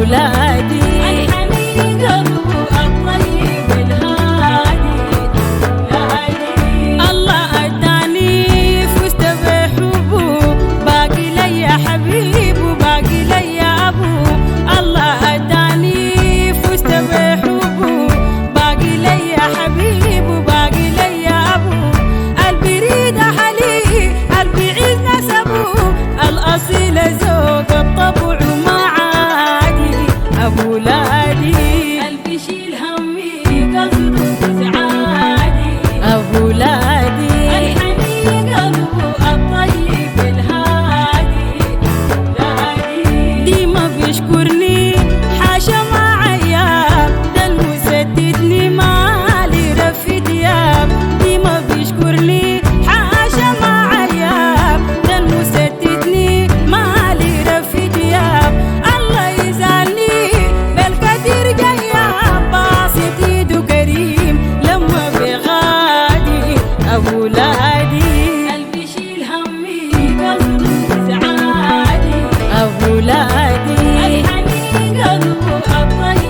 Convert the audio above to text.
أولادي الحنين قلبه الطيب الهادي الله أداني فزت بحبه باقي لي حبيب وباقي لي أبو الله أداني فزت بحبه باقي لي حبيب وباقي لي أبو البريد حلي البعيد نسبه الأصيل زوج الطبع ما عادي أبو ولادي قلبي شيل همي قلبي سعادي أبو ولادي الحنين قلبه الطيب الهادي ديما بيشكرني حاشا ما عياب ده المسددني مالي رفي دياب ديما بيشكرني حاشا ما عياب ده المسددني مالي رفي دياب الله يزعلني بالكثير جياب باسط ايده كريم لما بغادي ابو ولادي قلبي شيل همي قلبي سعادي ابو ولادي الحنين قلبه الطيب